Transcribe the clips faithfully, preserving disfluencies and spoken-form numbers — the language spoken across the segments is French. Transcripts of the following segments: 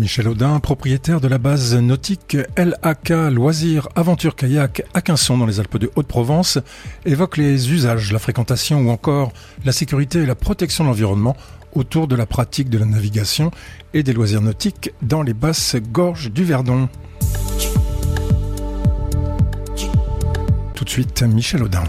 Michel Audin, propriétaire de la base nautique L A K Loisirs Aventure Kayak à Quinson dans les Alpes de Haute-Provence, évoque les usages, la fréquentation ou encore la sécurité et la protection de l'environnement autour de la pratique de la navigation et des loisirs nautiques dans les basses gorges du Verdon. Tout de suite, Michel Audin.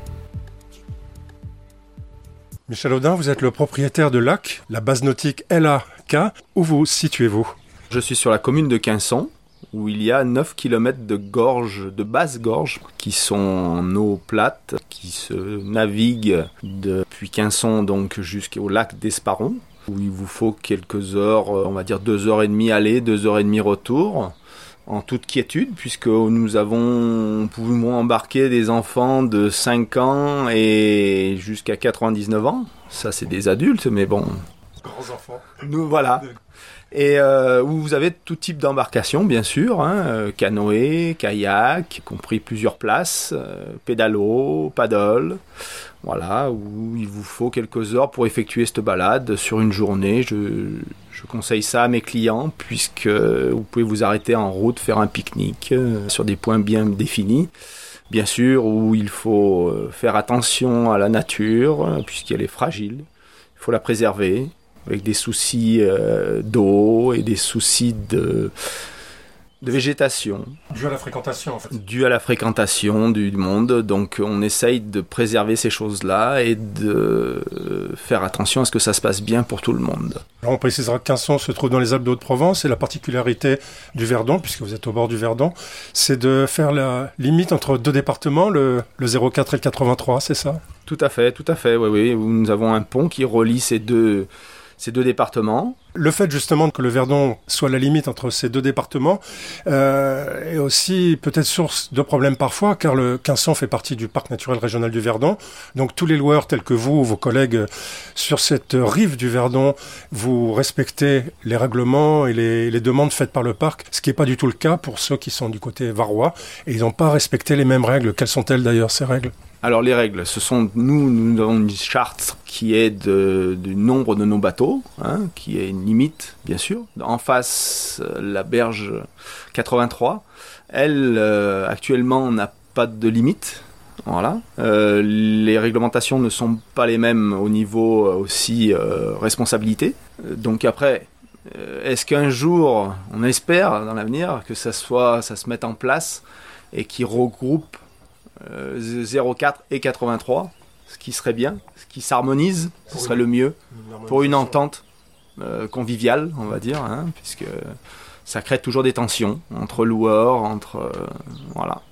Michel Audin, vous êtes le propriétaire de L A K, la base nautique L A K. Où vous situez-vous ? Je suis sur la commune de Quinson, où il y a neuf kilomètres de gorges, de basses gorges, qui sont en eau plate, qui se naviguent depuis Quinson donc jusqu'au lac d'Esparon, où il vous faut quelques heures, on va dire deux heures et demie aller, deux heures et demie retour, en toute quiétude, puisque nous avons pu embarquer des enfants de cinq ans et jusqu'à quatre-vingt-dix-neuf ans. Ça, c'est des adultes, mais bon... Grands enfants. Nous, voilà. Et euh, où vous avez tout type d'embarcation, bien sûr, hein, euh, canoë, kayak, y compris plusieurs places, euh, pédalo, paddle, voilà, où il vous faut quelques heures pour effectuer cette balade sur une journée. Je, je conseille ça à mes clients, puisque vous pouvez vous arrêter en route, faire un pique-nique euh, sur des points bien définis. Bien sûr, où il faut faire attention à la nature, euh, puisqu'elle est fragile, il faut la préserver, avec des soucis euh, d'eau et des soucis de, de végétation. Dû à la fréquentation, en fait. Dû à la fréquentation du monde. Donc, on essaye de préserver ces choses-là et de faire attention à ce que ça se passe bien pour tout le monde. Alors, on précisera que Quinson se trouve dans les Alpes de Haute-Provence et la particularité du Verdon, puisque vous êtes au bord du Verdon, c'est de faire la limite entre deux départements, le, le zéro quatre et le quatre-vingt-trois, c'est ça ? Tout à fait, tout à fait, oui, oui. Nous avons un pont qui relie ces deux... ces deux départements. Le fait justement que le Verdon soit la limite entre ces deux départements euh, est aussi peut-être source de problèmes parfois, car le Quinson fait partie du parc naturel régional du Verdon. Donc tous les loueurs tels que vous, vos collègues sur cette rive du Verdon, vous respectez les règlements et les, les demandes faites par le parc, ce qui n'est pas du tout le cas pour ceux qui sont du côté varois, et ils n'ont pas respecté les mêmes règles. Quelles sont-elles d'ailleurs, ces règles ? Alors les règles, ce sont nous, nous avons une charte qui est de, du nombre de nos bateaux, hein, qui est une limite bien sûr. En face, la berge quatre-vingt-trois, elle euh, actuellement n'a pas de limite. Voilà. Euh, les réglementations ne sont pas les mêmes au niveau euh, aussi euh, responsabilité. Donc après, euh, est-ce qu'un jour, on espère dans l'avenir que ça soit, ça se mette en place et qui regroupe Euh, zéro quatre et quatre-vingt-trois, ce qui serait bien, ce qui s'harmonise, ce serait le mieux pour une entente euh, conviviale, on va dire, hein, puisque ça crée toujours des tensions entre loueurs, entre euh, voilà,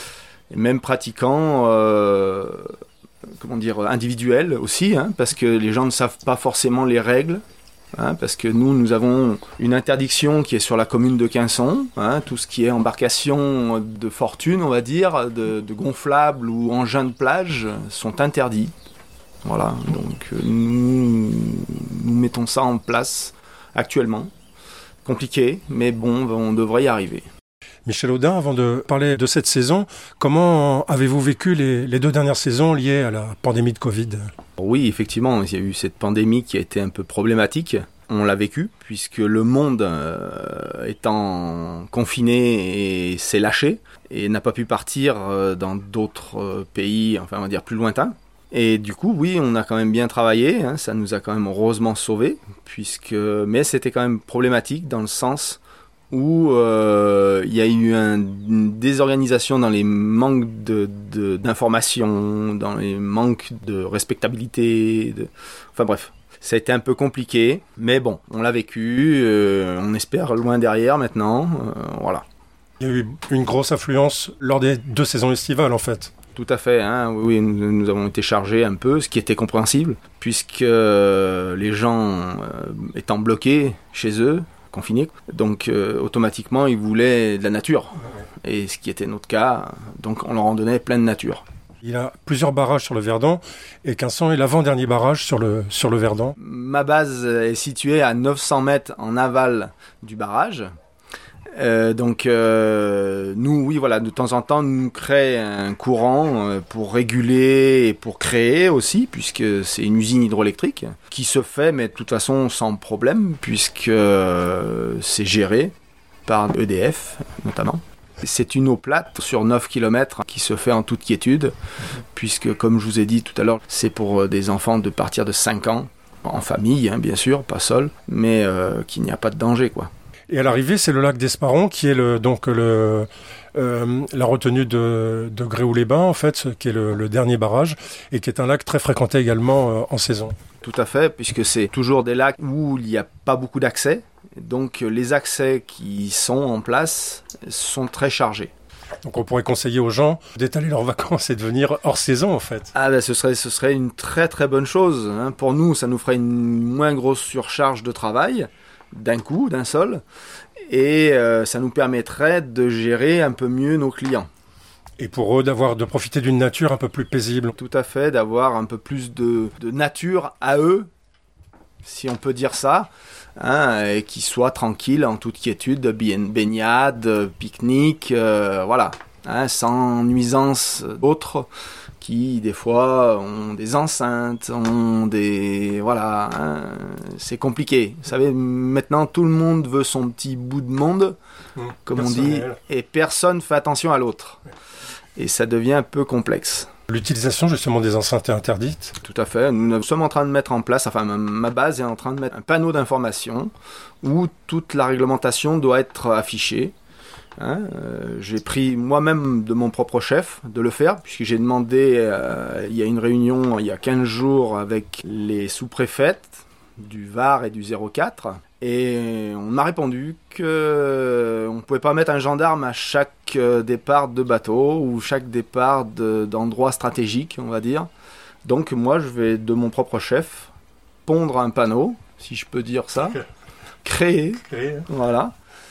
et même pratiquants, euh, comment dire, individuels aussi, hein, parce que les gens ne savent pas forcément les règles. Hein, parce que nous, nous avons une interdiction qui est sur la commune de Quinson, hein, tout ce qui est embarcation de fortune, on va dire, de, de gonflables ou engins de plage sont interdits. Voilà, donc nous, nous mettons ça en place actuellement. Compliqué, mais bon, on devrait y arriver. Michel Audin, avant de parler de cette saison, comment avez-vous vécu les, les deux dernières saisons liées à la pandémie de Covid ? Oui, effectivement, il y a eu cette pandémie qui a été un peu problématique. On l'a vécu, puisque le monde euh, étant confiné et s'est lâché, et n'a pas pu partir euh, dans d'autres euh, pays, enfin on va dire plus lointains. Et du coup, oui, on a quand même bien travaillé, hein, ça nous a quand même heureusement sauvés, puisque... mais c'était quand même problématique dans le sens où euh, il y a eu un, une désorganisation dans les manques de, de, d'informations, dans les manques de respectabilité, de... enfin bref, ça a été un peu compliqué, mais bon, on l'a vécu, euh, on espère loin derrière maintenant, euh, voilà. Il y a eu une grosse affluence lors des deux saisons estivales en fait. Tout à fait, hein, oui, nous, nous avons été chargés un peu, ce qui était compréhensible, puisque euh, les gens euh, étant bloqués chez eux, confinés, donc euh, automatiquement ils voulaient de la nature, et ce qui était notre cas, donc on leur en donnait plein de nature. Il y a plusieurs barrages sur le Verdon, et Quinson est l'avant-dernier barrage sur le, sur le Verdon. Ma base est située à neuf cents mètres en aval du barrage, Euh, donc euh, nous, oui, voilà, de temps en temps, nous crée un courant euh, pour réguler et pour créer aussi, puisque c'est une usine hydroélectrique qui se fait, mais de toute façon sans problème, puisque euh, c'est géré par E D F notamment. C'est une eau plate sur neuf kilomètres qui se fait en toute quiétude, puisque comme je vous ai dit tout à l'heure, c'est pour des enfants de partir de cinq ans, en famille, hein, bien sûr, pas seul, mais euh, qu'il n'y a pas de danger, quoi. Et à l'arrivée, c'est le lac d'Esparon qui est le, donc le, euh, la retenue de, de Gréoux-les-Bains, en fait, qui est le, le dernier barrage, et qui est un lac très fréquenté également euh, en saison. Tout à fait, puisque c'est toujours des lacs où il n'y a pas beaucoup d'accès. Donc les accès qui sont en place sont très chargés. Donc on pourrait conseiller aux gens d'étaler leurs vacances et de venir hors saison, en fait. Ah ben ce serait, ce serait une très très bonne chose, hein. Pour nous, ça nous ferait une moins grosse surcharge de travail, d'un coup, d'un seul, et euh, ça nous permettrait de gérer un peu mieux nos clients. Et pour eux, d'avoir, de profiter d'une nature un peu plus paisible. Tout à fait, d'avoir un peu plus de, de nature à eux, si on peut dire ça, hein, et qu'ils soient tranquilles, en toute quiétude, baignade, pique-nique, euh, voilà, hein, sans nuisance autres, qui des fois ont des enceintes, ont des... Voilà, hein, c'est compliqué. Vous savez, maintenant tout le monde veut son petit bout de monde, mmh, comme on dit, et personne fait attention à l'autre. Et ça devient un peu complexe. L'utilisation justement des enceintes est interdite ? Tout à fait. Nous sommes en train de mettre en place, enfin ma, ma base est en train de mettre un panneau d'information où toute la réglementation doit être affichée. Hein, euh, j'ai pris moi-même de mon propre chef de le faire, puisque j'ai demandé, euh, il y a une réunion il y a quinze jours avec les sous-préfètes du Var et du zéro quatre, et on m'a répondu qu'on ne pouvait pas mettre un gendarme à chaque départ de bateau ou chaque départ de, d'endroit stratégique, on va dire. Donc moi, je vais de mon propre chef pondre un panneau, si je peux dire ça, créer, créer. Voilà,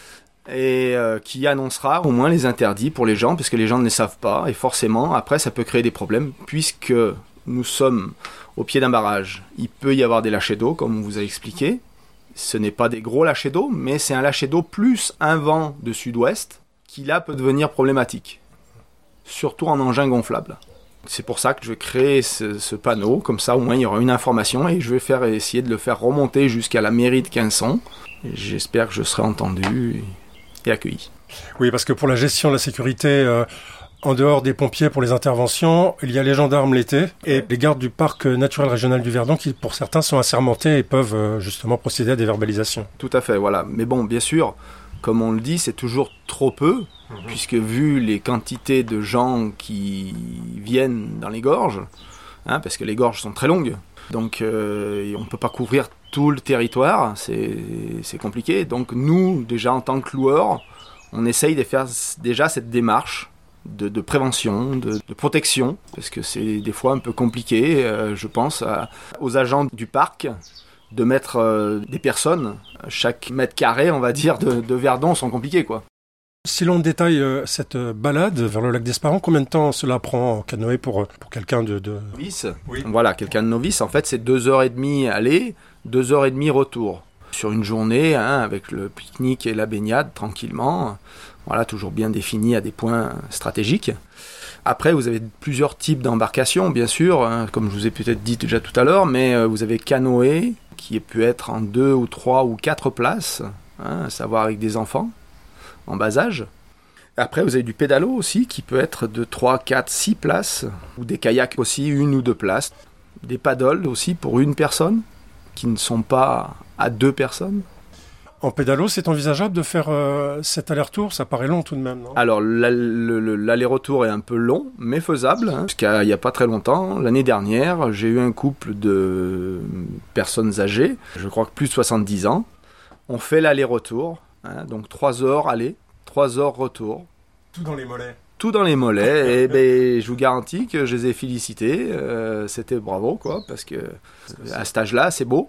et euh, qui annoncera au moins les interdits pour les gens, parce que les gens ne les savent pas, et forcément, après, ça peut créer des problèmes, puisque nous sommes au pied d'un barrage. Il peut y avoir des lâchers d'eau, comme on vous a expliqué. Ce n'est pas des gros lâchers d'eau, mais c'est un lâcher d'eau plus un vent de sud-ouest, qui là peut devenir problématique, surtout en engin gonflable. C'est pour ça que je vais créer ce, ce panneau, comme ça au moins il y aura une information, et je vais faire, essayer de le faire remonter jusqu'à la mairie de Quinçon. Et j'espère que je serai entendu et accueilli. Oui, parce que pour la gestion de la sécurité, euh, en dehors des pompiers pour les interventions, il y a les gendarmes l'été et les gardes du parc naturel régional du Verdon qui, pour certains, sont assermentés et peuvent euh, justement procéder à des verbalisations. Tout à fait, voilà. Mais bon, bien sûr, comme on le dit, c'est toujours trop peu, mmh. puisque vu les quantités de gens qui viennent dans les gorges, hein, parce que les gorges sont très longues, donc euh, on ne peut pas couvrir tout le territoire, c'est, c'est compliqué. Donc nous, déjà en tant que loueurs, on essaye de faire déjà cette démarche de, de prévention, de, de protection, parce que c'est des fois un peu compliqué, euh, je pense, à, aux agents du parc, de mettre euh, des personnes, chaque mètre carré, on va dire, de, de Verdon sont compliqués, quoi. Si l'on détaille euh, cette balade vers le lac d'Esparon, combien de temps cela prend en canoë pour, pour quelqu'un de... de... Novice. Oui. Voilà, quelqu'un de novice, en fait, c'est deux heures et demie aller, deux heures et demie retour. Sur une journée, hein, avec le pique-nique et la baignade, tranquillement, voilà, toujours bien défini à des points stratégiques. Après, vous avez plusieurs types d'embarcations, bien sûr, hein, comme je vous ai peut-être dit déjà tout à l'heure, mais euh, vous avez canoë, qui peut être en deux ou trois ou quatre places, hein, à savoir avec des enfants en bas âge. Après, vous avez du pédalo aussi, qui peut être de trois, quatre, six places, ou des kayaks aussi, une ou deux places. Des paddles aussi pour une personne, qui ne sont pas à deux personnes. En pédalo, c'est envisageable de faire euh, cet aller-retour ? Ça paraît long tout de même, non ? Alors, l'aller-retour est un peu long, mais faisable, hein, parce qu'il n'y a pas très longtemps, l'année dernière, j'ai eu un couple de personnes âgées, je crois que plus de soixante-dix ans. On fait l'aller-retour, hein, donc trois heures aller, trois heures retour. Tout dans les mollets. Tout dans les mollets, et ben, je vous garantis que je les ai félicités, euh, c'était bravo, quoi, parce que à cet âge-là, c'est beau.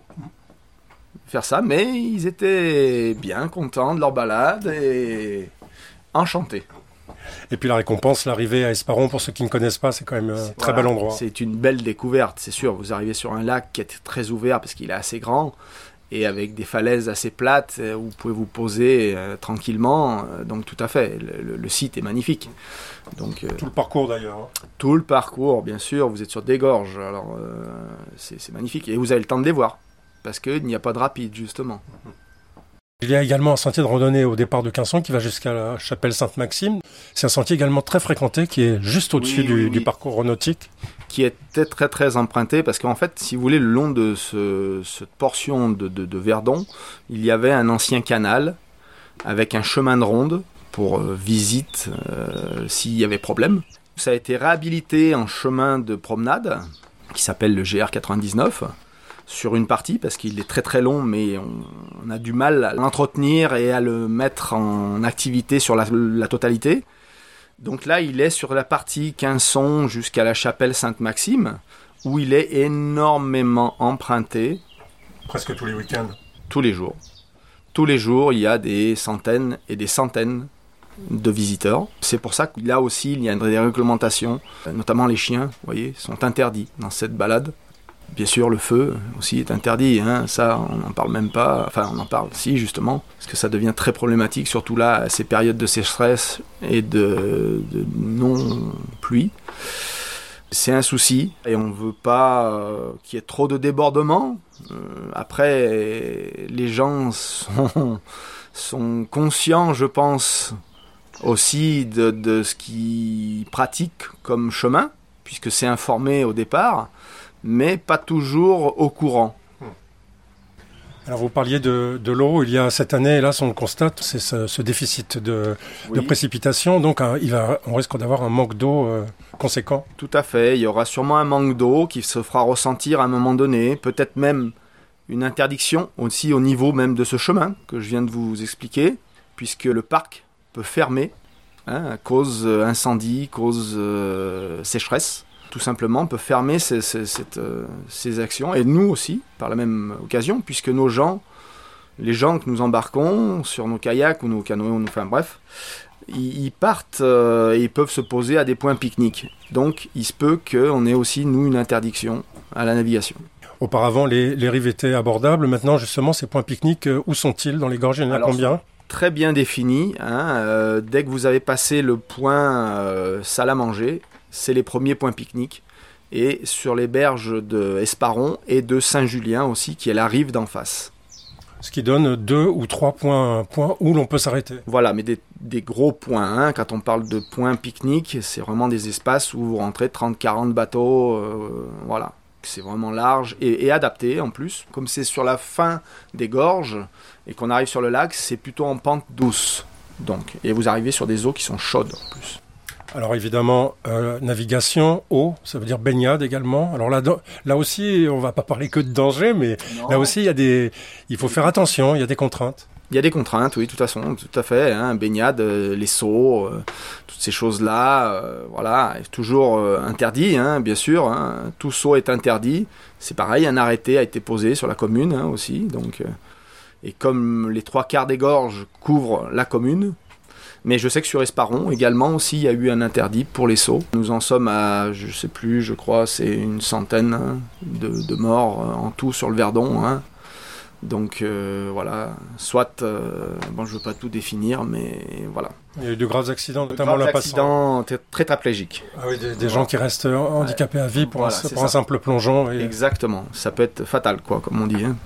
Faire ça, mais ils étaient bien contents de leur balade et enchantés. Et puis la récompense, l'arrivée à Esparon, pour ceux qui ne connaissent pas, c'est quand même un très voilà, bel endroit. C'est une belle découverte, c'est sûr. Vous arrivez sur un lac qui est très ouvert parce qu'il est assez grand et avec des falaises assez plates où vous pouvez vous poser euh, tranquillement. Donc tout à fait, le, le site est magnifique. Donc, euh, tout le parcours d'ailleurs. Hein. Tout le parcours, bien sûr, vous êtes sur des gorges, alors euh, c'est, c'est magnifique. Et vous avez le temps de les voir, parce qu'il n'y a pas de rapide, justement. Il y a également un sentier de randonnée au départ de Quinson qui va jusqu'à la chapelle Sainte-Maxime. C'est un sentier également très fréquenté qui est juste au-dessus oui, du, oui, oui. du parcours nautique. Qui était très très emprunté parce qu'en fait, si vous voulez, le long de ce, cette portion de, de, de Verdon, il y avait un ancien canal avec un chemin de ronde pour euh, visite euh, s'il y avait problème. Ça a été réhabilité en chemin de promenade qui s'appelle le G R quatre-vingt-dix-neuf. Sur une partie, parce qu'il est très très long, mais on, on a du mal à l'entretenir et à le mettre en activité sur la, la totalité. Donc là, il est sur la partie Quinson jusqu'à la chapelle Sainte-Maxime, où il est énormément emprunté. Presque tous les week-ends. Tous les jours. Tous les jours, il y a des centaines et des centaines de visiteurs. C'est pour ça que là aussi, il y a des réglementations, notamment les chiens, vous voyez, sont interdits dans cette balade. Bien sûr, le feu aussi est interdit, hein. Ça on n'en parle même pas, enfin on en parle si justement, parce que ça devient très problématique, surtout là, à ces périodes de sécheresse et de, de non-pluie. C'est un souci et on ne veut pas euh, qu'il y ait trop de débordements. Euh, après, les gens sont, sont conscients, je pense, aussi de, de ce qu'ils pratiquent comme chemin, puisque c'est informé au départ, mais pas toujours au courant. Alors vous parliez de, de l'eau, il y a cette année, hélas on le constate, c'est ce, ce déficit de, oui. de précipitation, donc hein, il va, on risque d'avoir un manque d'eau euh, conséquent. Tout à fait, il y aura sûrement un manque d'eau qui se fera ressentir à un moment donné, peut-être même une interdiction aussi au niveau même de ce chemin que je viens de vous expliquer, puisque le parc peut fermer hein, à cause incendie, cause euh, sécheresse. Tout simplement, on peut fermer ces, ces, cette, euh, ces actions, et nous aussi, par la même occasion, puisque nos gens, les gens que nous embarquons sur nos kayaks ou nos canoës, enfin bref, ils, ils partent euh, et ils peuvent se poser à des points pique-nique. Donc, il se peut qu'on ait aussi, nous, une interdiction à la navigation. Auparavant, les, les rives étaient abordables. Maintenant, justement, ces points pique-nique, euh, où sont-ils dans les gorges? Il y en a Alors, combien? Très bien définis. Hein, euh, dès que vous avez passé le point euh, salle à manger, c'est les premiers points pique-nique, et sur les berges de Esparon et de Saint-Julien aussi, qui est la rive d'en face. Ce qui donne deux ou trois points, points où l'on peut s'arrêter. Voilà, mais des, des gros points. Hein. Quand on parle de points pique-nique, c'est vraiment des espaces où vous rentrez trente à quarante bateaux, euh, voilà. C'est vraiment large et, et adapté en plus. Comme c'est sur la fin des gorges et qu'on arrive sur le lac, c'est plutôt en pente douce. Donc, et vous arrivez sur des eaux qui sont chaudes en plus. Alors évidemment, euh, navigation, eau, ça veut dire baignade également. Alors là, là aussi, on va pas parler que de danger, mais non. Là aussi, il y a des, il faut faire attention, il y a des contraintes. Il y a des contraintes, oui, de toute façon, tout à fait. Hein, baignade, euh, les seaux, euh, toutes ces choses-là, euh, voilà, toujours euh, interdit, hein, bien sûr. Hein, tout saut est interdit. C'est pareil, un arrêté a été posé sur la commune hein, aussi. Donc, euh, et comme les trois quarts des gorges couvrent la commune. Mais je sais que sur Esparon, également, aussi, il y a eu un interdit pour les sauts. Nous en sommes à, je ne sais plus, je crois, c'est une centaine hein, de, de morts en tout sur le Verdon. Hein. Donc, euh, voilà, soit, euh, bon, je ne veux pas tout définir, mais voilà. Il y a eu de graves accidents, de notamment graves l'impassant. accidents très tétraplégiques. Ah oui, des, des voilà. gens qui restent handicapés à vie pour, voilà, un, pour un simple plongeon. Et... Exactement, ça peut être fatal, quoi, comme on dit. Hein.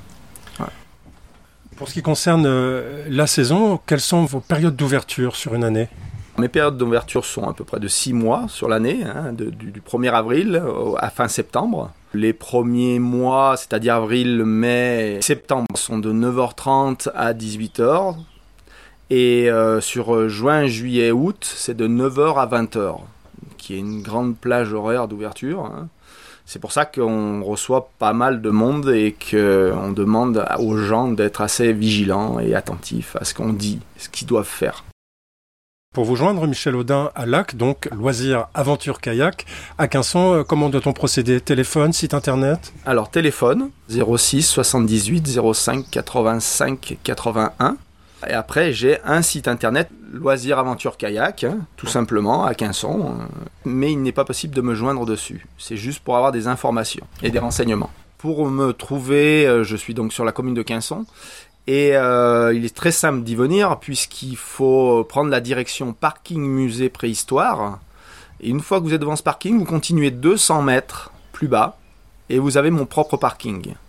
Pour ce qui concerne euh, la saison, quelles sont vos périodes d'ouverture sur une année? Mes périodes d'ouverture sont à peu près de six mois sur l'année, hein, de, du, du premier avril à fin septembre. Les premiers mois, c'est-à-dire avril, mai, septembre, sont de neuf heures trente à dix-huit heures. Et euh, sur juin, juillet, août, c'est de neuf heures à vingt heures, qui est une grande plage horaire d'ouverture. Hein. C'est pour ça qu'on reçoit pas mal de monde et qu'on demande aux gens d'être assez vigilants et attentifs à ce qu'on dit, ce qu'ils doivent faire. Pour vous joindre, Michel Audin à Lac, donc loisirs, aventure, kayak, à Quinson, comment doit-on procéder? Téléphone, site internet? Alors téléphone, zéro six soixante-dix-huit zéro cinq quatre-vingt-cinq quatre-vingt-un. Et après, j'ai un site internet, Loisirs Aventure Kayak, hein, tout simplement, à Quinson. Euh, mais il n'est pas possible de me joindre dessus. C'est juste pour avoir des informations et des renseignements. pour me trouver, euh, je suis donc sur la commune de Quinçon. Et euh, il est très simple d'y venir puisqu'il faut prendre la direction parking musée préhistoire. Et une fois que vous êtes devant ce parking, vous continuez deux cents mètres plus bas et vous avez mon propre parking.